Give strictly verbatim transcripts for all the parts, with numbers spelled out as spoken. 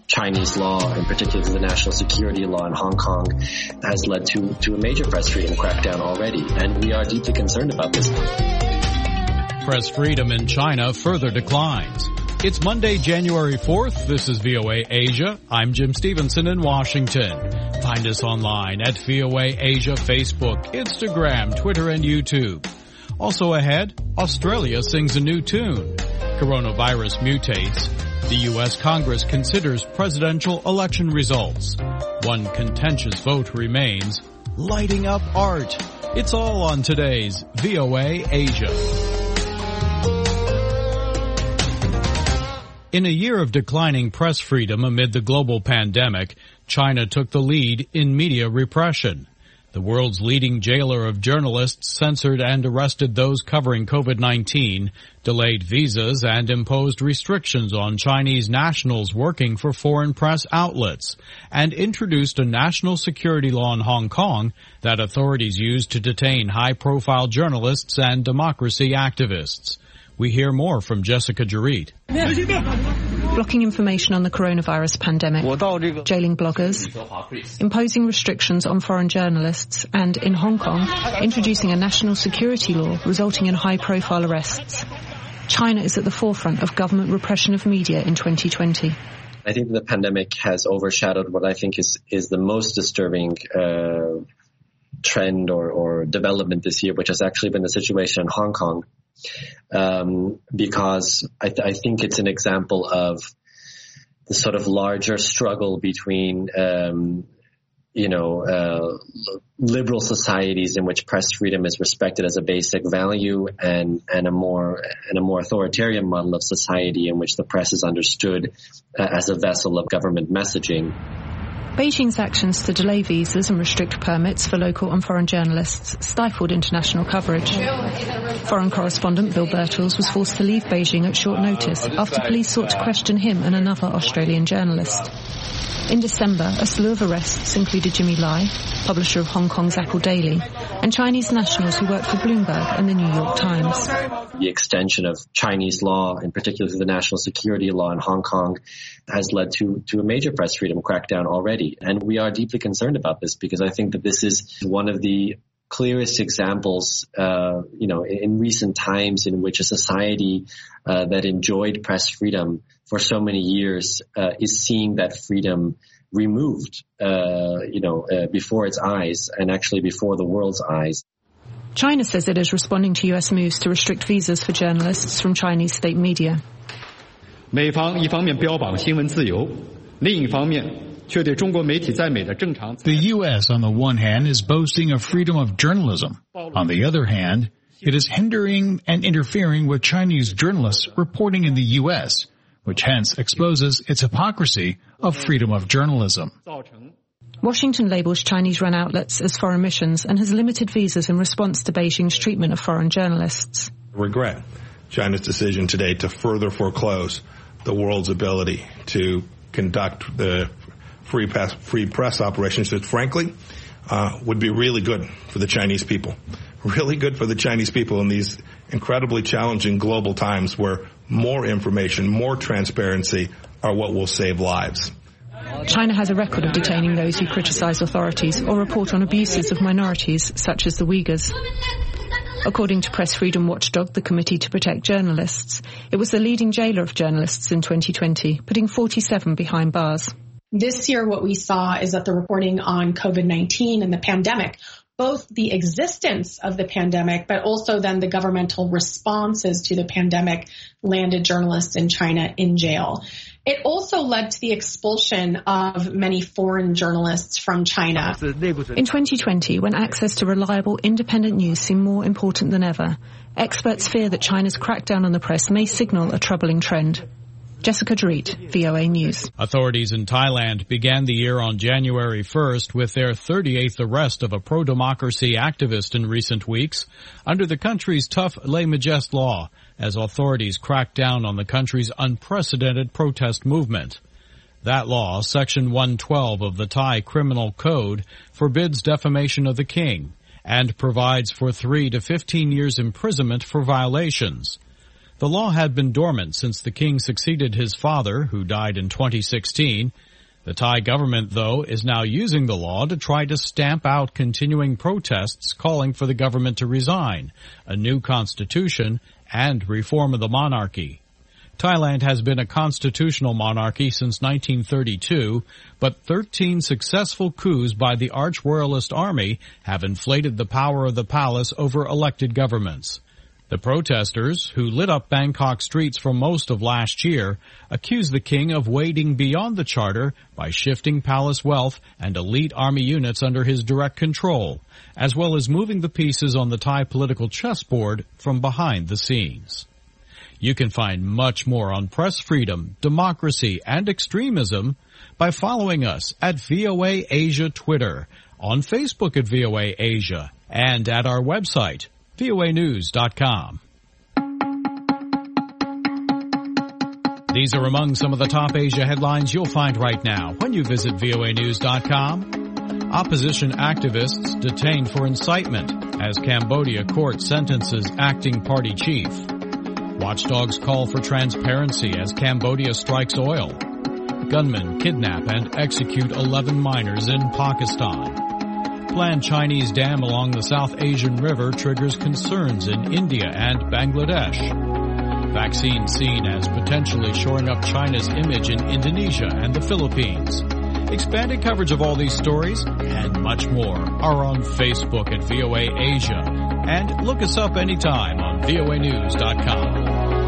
Chinese law, in particular the national security law in Hong Kong, has led to, to a major press freedom crackdown already, and we are deeply concerned about this. Press freedom in China further declines. It's Monday, January fourth. This is V O A Asia. I'm Jim Stevenson in Washington. Find us online at V O A Asia, Facebook, Instagram, Twitter, and YouTube. Also ahead, Australia sings a new tune. Coronavirus mutates. The U S Congress considers presidential election results. One contentious vote remains. Lighting up art. It's all on today's V O A Asia. In a year of declining press freedom amid the global pandemic, China took the lead in media repression. The world's leading jailer of journalists censored and arrested those covering COVID nineteen, delayed visas, and imposed restrictions on Chinese nationals working for foreign press outlets, and introduced a national security law in Hong Kong that authorities use to detain high-profile journalists and democracy activists. We hear more from Jessica Jarit. Blocking information on the coronavirus pandemic, jailing bloggers, imposing restrictions on foreign journalists, and in Hong Kong, introducing a national security law resulting in high-profile arrests. China is at the forefront of government repression of media in twenty twenty. I think the pandemic has overshadowed what I think is, is the most disturbing uh, trend or, or development this year, which has actually been the situation in Hong Kong. Um, because I, th- I think it's an example of the sort of larger struggle between, um, you know, uh, liberal societies in which press freedom is respected as a basic value, and, and a more and a more authoritarian model of society in which the press is understood uh, as a vessel of government messaging. Beijing's actions to delay visas and restrict permits for local and foreign journalists stifled international coverage. Foreign correspondent Bill Birtles was forced to leave Beijing at short notice after police sought to question him and another Australian journalist. In December, a slew of arrests included Jimmy Lai, publisher of Hong Kong's Apple Daily, and Chinese nationals who worked for Bloomberg and the New York Times. The extension of Chinese law, in particular the national security law in Hong Kong, has led to, to a major press freedom crackdown already. And we are deeply concerned about this because I think that this is one of the clearest examples, uh, you know, in, in recent times in which a society uh, that enjoyed press freedom for so many years uh, is seeing that freedom removed, uh, you know, uh, before its eyes and actually before the world's eyes. China says it is responding to U S moves to restrict visas for journalists from Chinese state media. 美方一方面标榜新闻自由，另一方面 The U S, on the one hand, is boasting of freedom of journalism. On the other hand, it is hindering and interfering with Chinese journalists reporting in the U S, which hence exposes its hypocrisy of freedom of journalism. Washington labels Chinese-run outlets as foreign missions and has limited visas in response to Beijing's treatment of foreign journalists. Regret China's decision today to further foreclose the world's ability to conduct the free press, free press operations that, frankly, uh, would be really good for the Chinese people. Really good for the Chinese people in these incredibly challenging global times where more information, more transparency are what will save lives. China has a record of detaining those who criticize authorities or report on abuses of minorities, such as the Uyghurs. According to press freedom watchdog, the Committee to Protect Journalists, it was the leading jailer of journalists in twenty twenty, putting forty-seven behind bars. This year, what we saw is that the reporting on COVID nineteen and the pandemic, both the existence of the pandemic, but also then the governmental responses to the pandemic, landed journalists in China in jail. It also led to the expulsion of many foreign journalists from China. In twenty twenty, when access to reliable, independent news seemed more important than ever, experts fear that China's crackdown on the press may signal a troubling trend. Jessica Jarit, V O A News. Authorities in Thailand began the year on January first with their thirty-eighth arrest of a pro-democracy activist in recent weeks under the country's tough lèse majesté law as authorities cracked down on the country's unprecedented protest movement. That law, Section one twelve of the Thai Criminal Code, forbids defamation of the king and provides for three to fifteen years imprisonment for violations. The law had been dormant since the king succeeded his father, who died in twenty sixteen. The Thai government, though, is now using the law to try to stamp out continuing protests calling for the government to resign, a new constitution, and reform of the monarchy. Thailand has been a constitutional monarchy since nineteen thirty-two, but thirteen successful coups by the arch-royalist army have inflated the power of the palace over elected governments. The protesters, who lit up Bangkok streets for most of last year, accused the king of wading beyond the charter by shifting palace wealth and elite army units under his direct control, as well as moving the pieces on the Thai political chessboard from behind the scenes. You can find much more on press freedom, democracy, and extremism by following us at V O A Asia Twitter, on Facebook at V O A Asia, and at our website, V O A news dot com. These are among some of the top Asia headlines you'll find right now when you visit V O A news dot com. Opposition activists detained for incitement as Cambodia court sentences acting party chief. Watchdogs call for transparency as Cambodia strikes oil. Gunmen kidnap and execute eleven miners in Pakistan. Planned Chinese dam along the South Asian River triggers concerns in India and Bangladesh. Vaccine seen as potentially shoring up China's image in Indonesia and the Philippines. Expanded coverage of all these stories and much more are on Facebook at V O A Asia. And look us up anytime on V O A news dot com.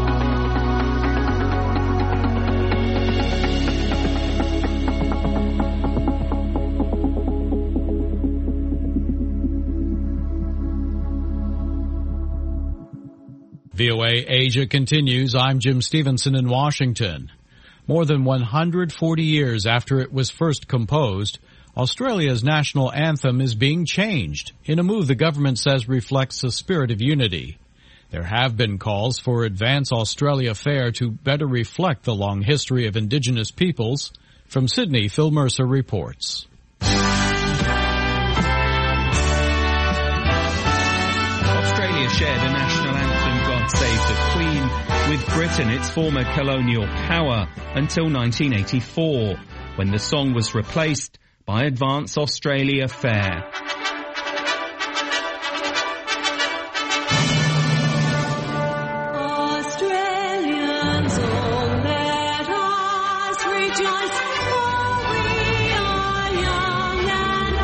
V O A Asia continues. I'm Jim Stevenson in Washington. More than one hundred forty years after it was first composed, Australia's national anthem is being changed in a move the government says reflects a spirit of unity. There have been calls for Advance Australia Fair to better reflect the long history of Indigenous peoples. From Sydney, Phil Mercer reports. Australia shared a national anthem, God Save the Queen, with Britain, its former colonial power, until nineteen eighty-four, when the song was replaced by Advance Australia Fair. Australians, oh, let us rejoice, for we are young and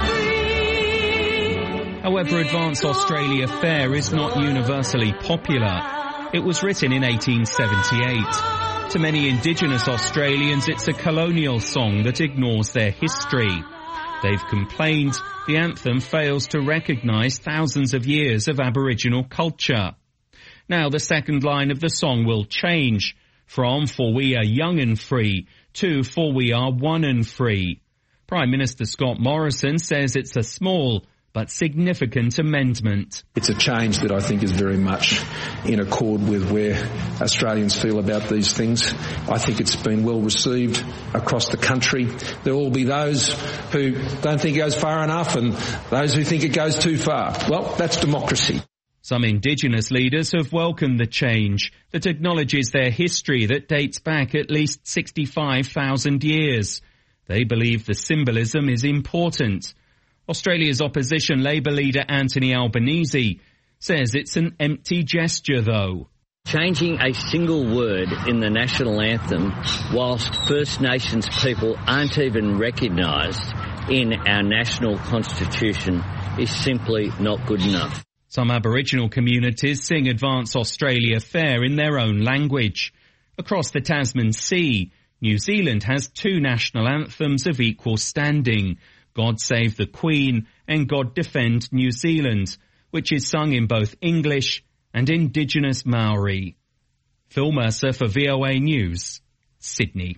free. However, Advance Australia Fair is not universally popular. It was written in eighteen seventy-eight. To many Indigenous Australians, it's a colonial song that ignores their history. They've complained the anthem fails to recognise thousands of years of Aboriginal culture. Now the second line of the song will change from "For we are young and free" to "For we are one and free." Prime Minister Scott Morrison says it's a small but significant amendment. It's a change that I think is very much in accord with where Australians feel about these things. I think it's been well received across the country. There will be those who don't think it goes far enough and those who think it goes too far. Well, that's democracy. Some Indigenous leaders have welcomed the change that acknowledges their history that dates back at least sixty-five thousand years. They believe the symbolism is important. Australia's opposition Labour leader Anthony Albanese says it's an empty gesture, though. Changing a single word in the national anthem whilst First Nations people aren't even recognised in our national constitution is simply not good enough. Some Aboriginal communities sing Advance Australia Fair in their own language. Across the Tasman Sea, New Zealand has two national anthems of equal standing, God Save the Queen and God Defend New Zealand, which is sung in both English and Indigenous Maori. Phil Mercer for V O A News, Sydney.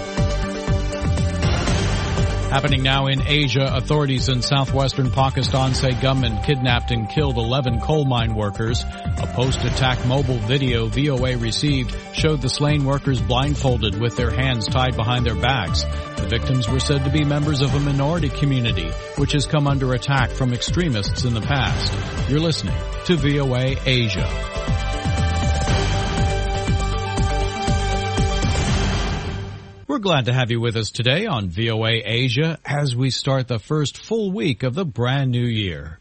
Happening now in Asia, authorities in southwestern Pakistan say gunmen kidnapped and killed eleven coal mine workers. A post-attack mobile video V O A received showed the slain workers blindfolded with their hands tied behind their backs. The victims were said to be members of a minority community, which has come under attack from extremists in the past. You're listening to V O A Asia. We're glad to have you with us today on V O A Asia as we start the first full week of the brand new year.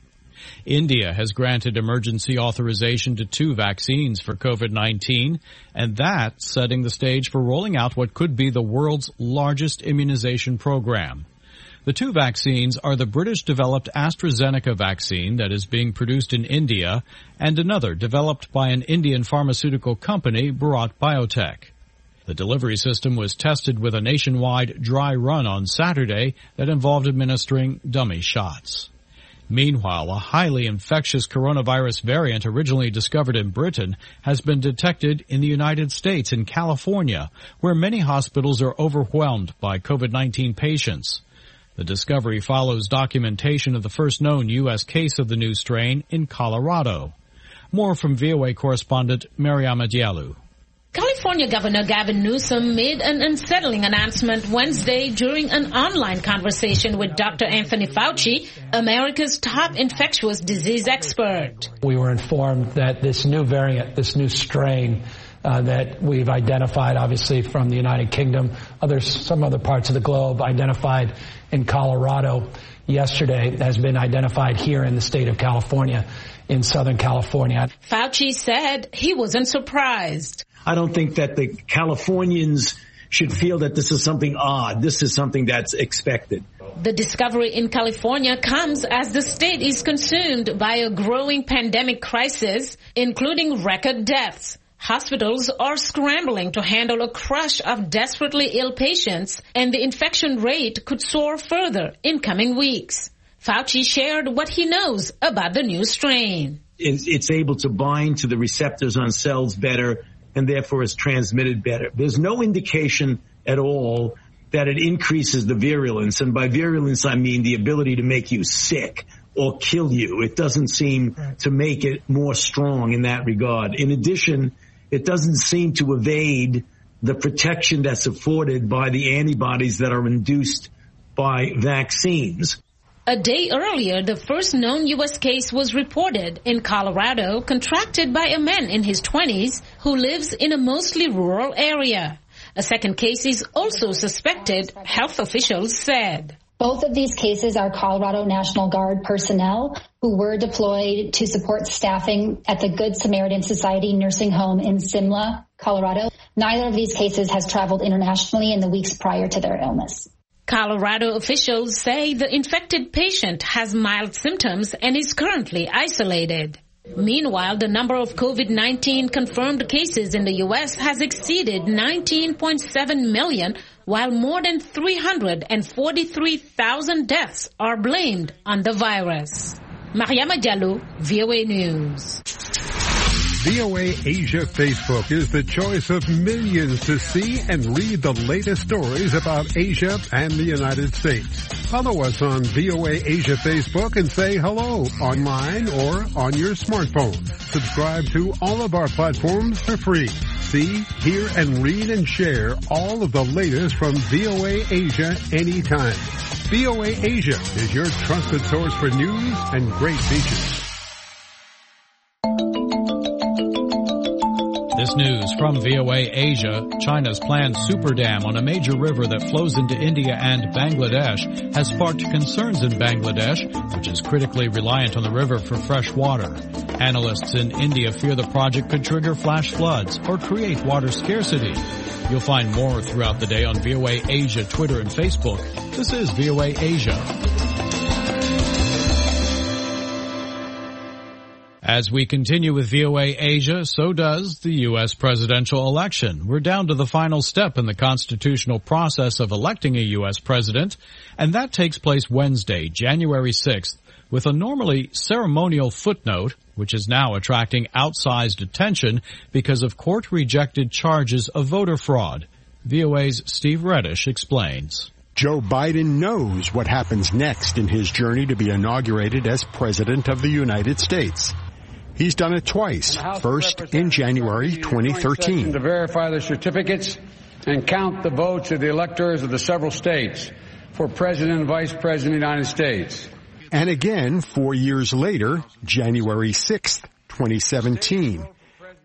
India has granted emergency authorization to two vaccines for COVID nineteen, and that's setting the stage for rolling out what could be the world's largest immunization program. The two vaccines are the British-developed AstraZeneca vaccine that is being produced in India and another developed by an Indian pharmaceutical company, Bharat Biotech. The delivery system was tested with a nationwide dry run on Saturday that involved administering dummy shots. Meanwhile, a highly infectious coronavirus variant originally discovered in Britain has been detected in the United States in California, where many hospitals are overwhelmed by COVID nineteen patients. The discovery follows documentation of the first known U S case of the new strain in Colorado. More from V O A correspondent Mariama Diallo. California Governor Gavin Newsom made an unsettling announcement Wednesday during an online conversation with Doctor Anthony Fauci, America's top infectious disease expert. We were informed that this new variant, this new strain uh, that we've identified, obviously from the United Kingdom, others, some other parts of the globe, identified in Colorado yesterday, has been identified here in the state of California, in Southern California. Fauci said he wasn't surprised. I don't think that the Californians should feel that this is something odd. This is something that's expected. The discovery in California comes as the state is consumed by a growing pandemic crisis, including record deaths. Hospitals are scrambling to handle a crush of desperately ill patients, and the infection rate could soar further in coming weeks. Fauci shared what he knows about the new strain. It's able to bind to the receptors on cells better, and therefore is transmitted better. There's no indication at all that it increases the virulence, and by virulence I mean the ability to make you sick or kill you. It doesn't seem to make it more strong in that regard. In addition, it doesn't seem to evade the protection that's afforded by the antibodies that are induced by vaccines. A day earlier, the first known U S case was reported in Colorado, contracted by a man in his twenties who lives in a mostly rural area. A second case is also suspected, health officials said. Both of these cases are Colorado National Guard personnel who were deployed to support staffing at the Good Samaritan Society nursing home in Simla, Colorado. Neither of these cases has traveled internationally in the weeks prior to their illness. Colorado officials say the infected patient has mild symptoms and is currently isolated. Meanwhile, the number of COVID nineteen confirmed cases in the U S has exceeded nineteen point seven million, while more than three hundred forty-three thousand deaths are blamed on the virus. Mariama Diallo, V O A News. V O A Asia Facebook is the choice of millions to see and read the latest stories about Asia and the United States. Follow us on V O A Asia Facebook and say hello online or on your smartphone. Subscribe to all of our platforms for free. See, hear, and read and share all of the latest from V O A Asia anytime. V O A Asia is your trusted source for news and great features. This news from V O A Asia. China's planned super dam on a major river that flows into India and Bangladesh has sparked concerns in Bangladesh, which is critically reliant on the river for fresh water. Analysts in India fear the project could trigger flash floods or create water scarcity. You'll find more throughout the day on V O A Asia, Twitter, and Facebook. This is V O A Asia. As we continue with V O A Asia, so does the U S presidential election. We're down to the final step in the constitutional process of electing a U S president, and that takes place Wednesday, January sixth, with a normally ceremonial footnote, which is now attracting outsized attention because of court-rejected charges of voter fraud. V O A's Steve Reddish explains. Joe Biden knows what happens next in his journey to be inaugurated as President of the United States. He's done it twice, first in January twenty thirteen. To verify the certificates and count the votes of the electors of the several states for President and Vice President of the United States. And again, four years later, January sixth, twenty seventeen.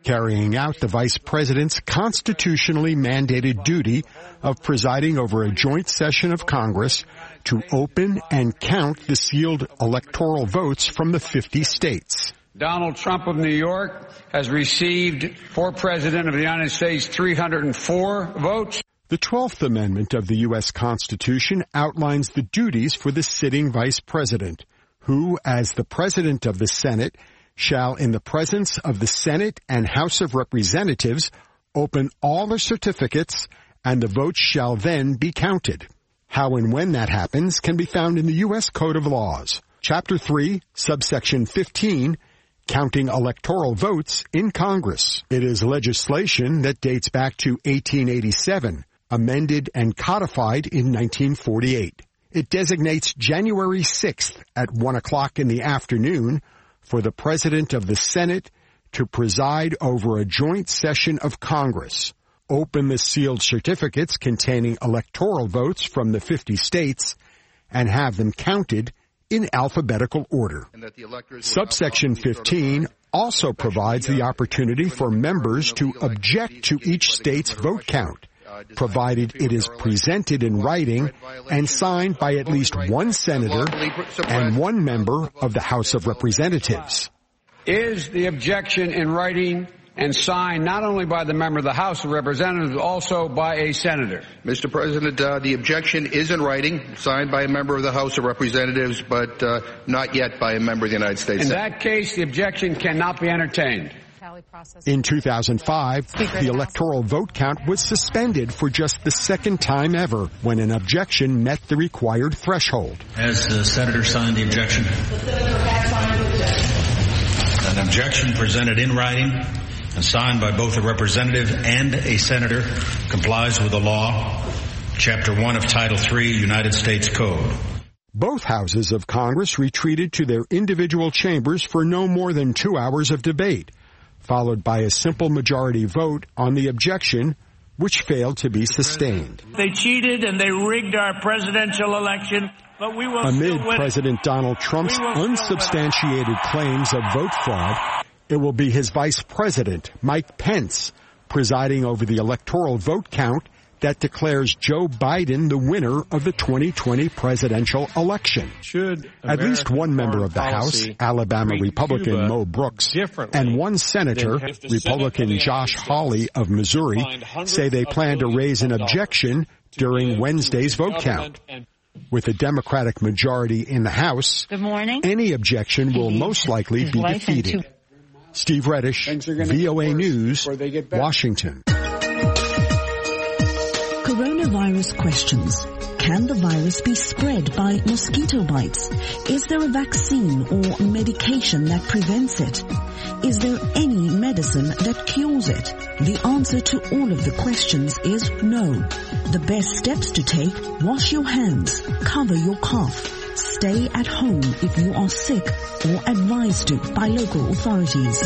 carrying out the vice president's constitutionally mandated duty of presiding over a joint session of Congress to open and count the sealed electoral votes from the fifty states. Donald Trump of New York has received, for President of the United States, three hundred four votes. The twelfth Amendment of the U S Constitution outlines the duties for the sitting vice president, who, as the president of the Senate, shall, in the presence of the Senate and House of Representatives, open all the certificates, and the votes shall then be counted. How and when that happens can be found in the U S Code of Laws. Chapter three, subsection fifteen, Counting Electoral Votes in Congress. It is legislation that dates back to eighteen eighty-seven, amended and codified in nineteen forty-eight. It designates January sixth at one o'clock in the afternoon for the President of the Senate to preside over a joint session of Congress, open the sealed certificates containing electoral votes from the fifty states, and have them counted in alphabetical order. Subsection fifteen also provides the opportunity for members to object to each state's vote count, provided it is presented in writing and signed by at least one senator and one member of the House of Representatives. Is the objection in writing and signed not only by the member of the House of Representatives, but also by a senator? Mister President, uh, the objection is in writing, signed by a member of the House of Representatives, but uh, not yet by a member of the United States In Senate. that case, the objection cannot be entertained. In two thousand five, the electoral vote count was suspended for just the second time ever when an objection met the required threshold. Has the senator signed the objection? An objection presented in writing and signed by both a representative and a senator complies with the law, Chapter one of Title three, United States Code. Both houses of Congress retreated to their individual chambers for no more than two hours of debate, followed by a simple majority vote on the objection, which failed to be sustained. They cheated and they rigged our presidential election, but we will Amid still win President Donald Trump's unsubstantiated claims of vote fraud, it will be his Vice President, Mike Pence, presiding over the electoral vote count that declares Joe Biden the winner of the twenty twenty presidential election. Should At least one member of the House, Alabama Republican Cuba Mo Brooks, and one senator, Republican Josh Hawley of Missouri, say they plan to raise an objection during Wednesday's vote count. With a Democratic majority in the House, Good morning. any objection will most likely be defeated. Steve Reddish, V O A News, Washington. Coronavirus questions. Can the virus be spread by mosquito bites? Is there a vaccine or medication that prevents it? Is there any medicine that cures it? The answer to all of the questions is no. The best steps to take: wash your hands, cover your cough, stay at home if you are sick or advised to by local authorities.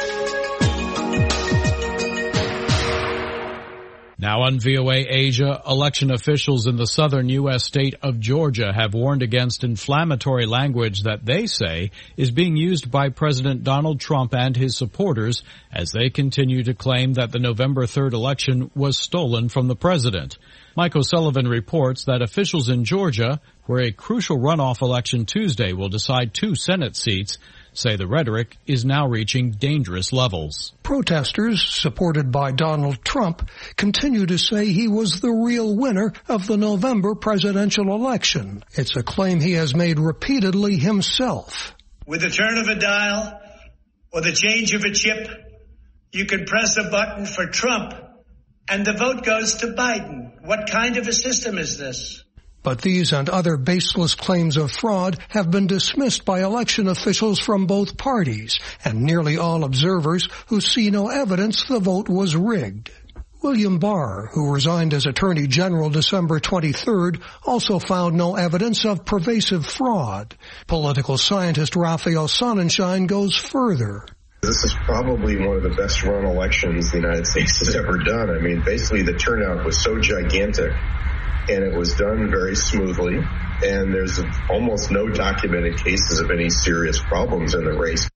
Now on V O A Asia, election officials in the southern U S state of Georgia have warned against inflammatory language that they say is being used by President Donald Trump and his supporters as they continue to claim that the November third election was stolen from the president. Mike O'Sullivan reports that officials in Georgia, where a crucial runoff election Tuesday will decide two Senate seats, say the rhetoric is now reaching dangerous levels. Protesters, supported by Donald Trump, continue to say he was the real winner of the November presidential election. It's a claim he has made repeatedly himself. With the turn of a dial or the change of a chip, you can press a button for Trump and the vote goes to Biden. What kind of a system is this? But these and other baseless claims of fraud have been dismissed by election officials from both parties and nearly all observers who see no evidence the vote was rigged. William Barr, who resigned as Attorney General December twenty-third, also found no evidence of pervasive fraud. Political scientist Raphael Sonnenschein goes further. This is probably one of the best run elections the United States has ever done. I mean, basically the turnout was so gigantic, and it was done very smoothly, and there's almost no documented cases of any serious problems in the race.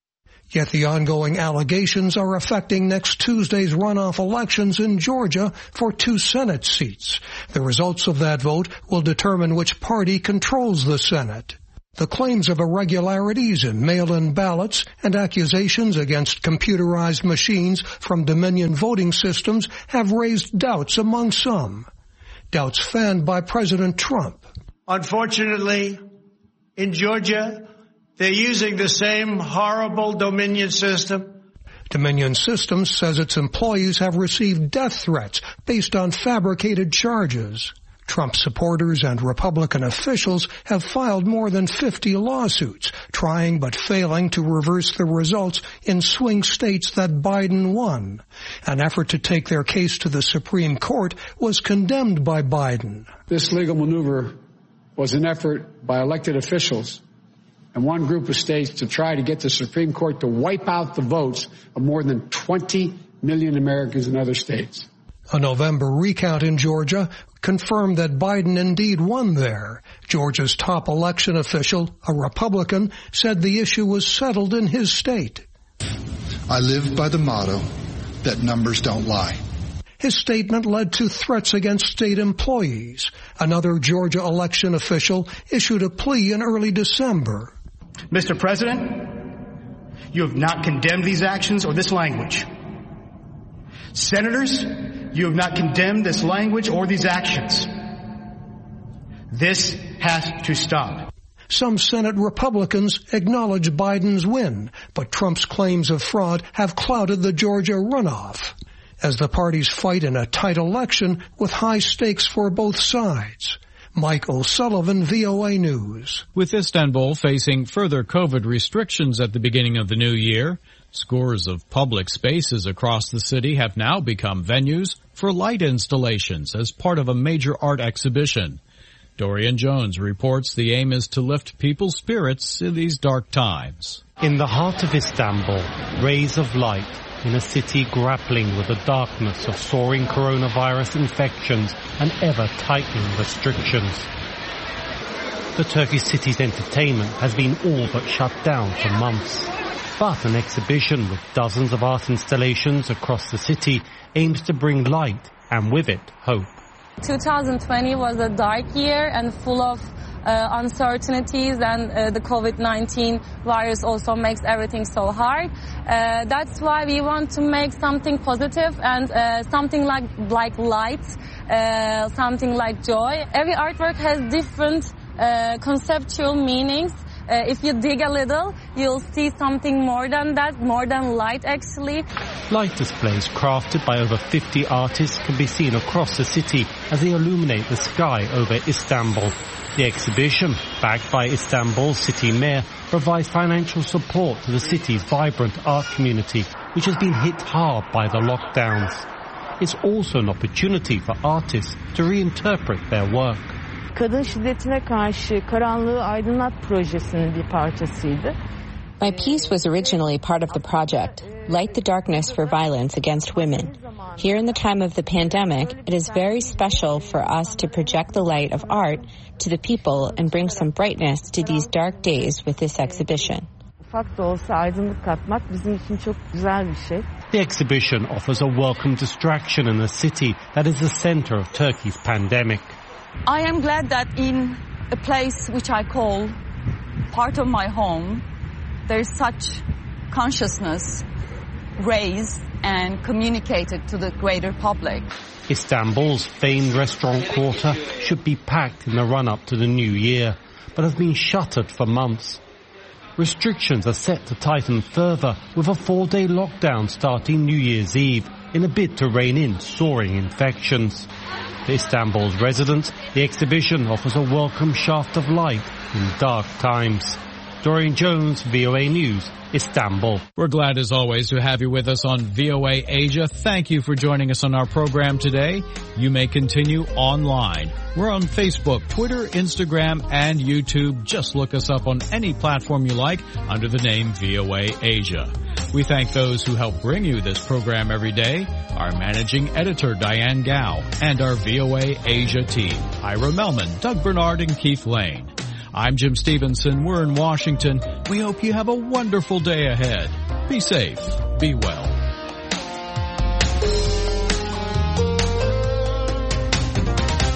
Yet the ongoing allegations are affecting next Tuesday's runoff elections in Georgia for two Senate seats. The results of that vote will determine which party controls the Senate. The claims of irregularities in mail-in ballots and accusations against computerized machines from Dominion voting systems have raised doubts among some. Doubts fanned by President Trump. Unfortunately, in Georgia, they're using the same horrible Dominion system. Dominion Systems says its employees have received death threats based on fabricated charges. Trump supporters and Republican officials have filed more than fifty lawsuits, trying but failing to reverse the results in swing states that Biden won. An effort to take their case to the Supreme Court was condemned by Biden. This legal maneuver was an effort by elected officials and one group of states to try to get the Supreme Court to wipe out the votes of more than twenty million Americans in other states. A November recount in Georgia confirmed that Biden indeed won there. Georgia's top election official, a Republican, said the issue was settled in his state. I live by the motto that numbers don't lie. His statement led to threats against state employees. Another Georgia election official issued a plea in early December. Mister President, you have not condemned these actions or this language. Senators, you have not condemned this language or these actions. This has to stop. Some Senate Republicans acknowledge Biden's win, but Trump's claims of fraud have clouded the Georgia runoff as the parties fight in a tight election with high stakes for both sides. Mike O'Sullivan, V O A News. With Istanbul facing further COVID restrictions at the beginning of the new year, scores of public spaces across the city have now become venues for light installations as part of a major art exhibition. Dorian Jones reports the aim is to lift people's spirits in these dark times. In the heart of Istanbul, rays of light in a city grappling with the darkness of soaring coronavirus infections and ever-tightening restrictions. The Turkish city's entertainment has been all but shut down for months. But an exhibition with dozens of art installations across the city aims to bring light and with it hope. twenty twenty was a dark year and full of uh, uncertainties, and uh, the COVID nineteen virus also makes everything so hard. Uh, that's why we want to make something positive and uh, something like like light, uh, something like joy. Every artwork has different uh, conceptual meanings. Uh, if you dig a little, you'll see something more than that, more than light actually. Light displays crafted by over fifty artists can be seen across the city as they illuminate the sky over Istanbul. The exhibition, backed by Istanbul's city mayor, provides financial support to the city's vibrant art community, which has been hit hard by the lockdowns. It's also an opportunity for artists to reinterpret their work. Kadın şiddetine karşı Karanlığı Aydınlat projesinin bir parçasıydı. My piece was originally part of the project, Light the Darkness for Violence Against Women. Here in the time of the pandemic, it is very special for us to project the light of art to the people and bring some brightness to these dark days with this exhibition. Ufak da olsa aydınlık katmak bizim için çok güzel bir şey. The exhibition offers a welcome distraction in a city that is the center of Turkey's pandemic. I am glad that in a place which I call part of my home, there is such consciousness raised and communicated to the greater public. Istanbul's famed restaurant quarter should be packed in the run-up to the new year, but has been shuttered for months. Restrictions are set to tighten further, with a four-day lockdown starting New Year's Eve in a bid to rein in soaring infections. For Istanbul's residents, the exhibition offers a welcome shaft of light in dark times. Dorian Jones, V O A News, Istanbul. We're glad as always to have you with us on V O A Asia. Thank you for joining us on our program today. You may continue online. We're on Facebook, Twitter, Instagram, and YouTube. Just look us up on any platform you like under the name V O A Asia. We thank those who help bring you this program every day, our managing editor, Diane Gao, and our V O A Asia team, Ira Melman, Doug Bernard, and Keith Lane. I'm Jim Stevenson. We're in Washington. We hope you have a wonderful day ahead. Be safe. Be well.